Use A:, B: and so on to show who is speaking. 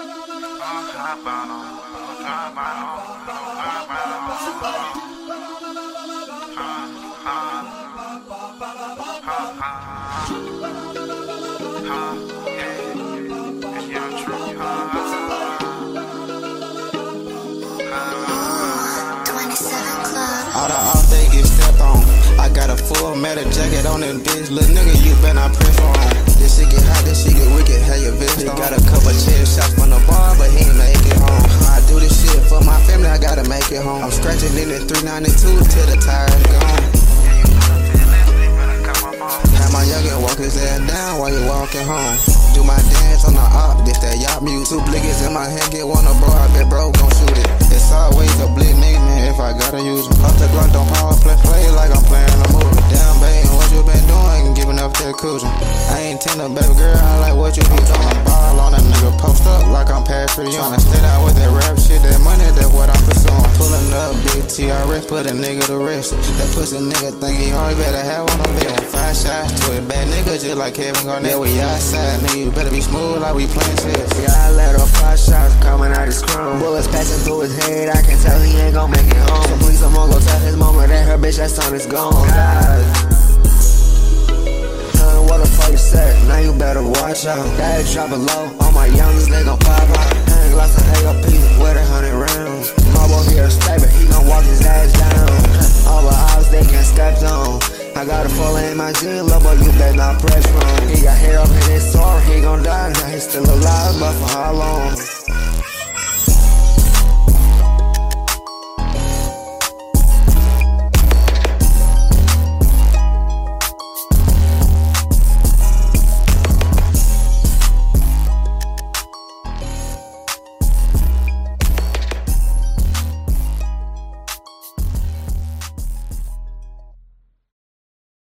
A: All the off they get stepped on. I got a full metal jacket on this bitch. Little nigga, you better not press on. This shit get hot, this shit get wicked. How your bitch he got a couple chair shots from the bar, but he ain't make it home. I do this shit for my family, I gotta make it home. I'm scratching in the 392 till the tire's gone. Have my youngin' walk his ass down while you walking home. Do my dance on the op, this that yacht music. Two blickets in my hand, get one of bro, I bet bro gon' shoot it. It's always a blick nigga, man, if I gotta use it. Off the Glock, don't power play like I'm playing a movie. Damn, baby, what you been doing? Giving up that cruising. I ain't tender, baby girl, I like what you be doing. Ball on a nigga, post up like I'm Patrick Young. Tryna stay down with that rap shit, that money, that's what I'm pursuing. Pulling up, big TRS, put a nigga to rest. That pussy nigga think he always better have on him bed. 5 shots to a bad nigga, just like Kevin Garnett. Yeah, we outside, nigga, you better be smooth like we playing chess.
B: Yeah, I let off 5 shots coming out his chrome. Bullets passing through his head, I can tell he ain't gon' make it home. So please, I'm gonna go tell his mama that her bitch, that son is gone. What the fuck you said? Now you better watch out. Daddy drop it low, all my youngest, they gon' pop out. Hang lots of AOP with 100 rounds. My boy here stable, he gon' walk his ass down. All the odds they can step on. I got a full in my gym, little boy, you better not press wrong. He got hair up in his sword, he gon' die. Now he's still alive, but for how long?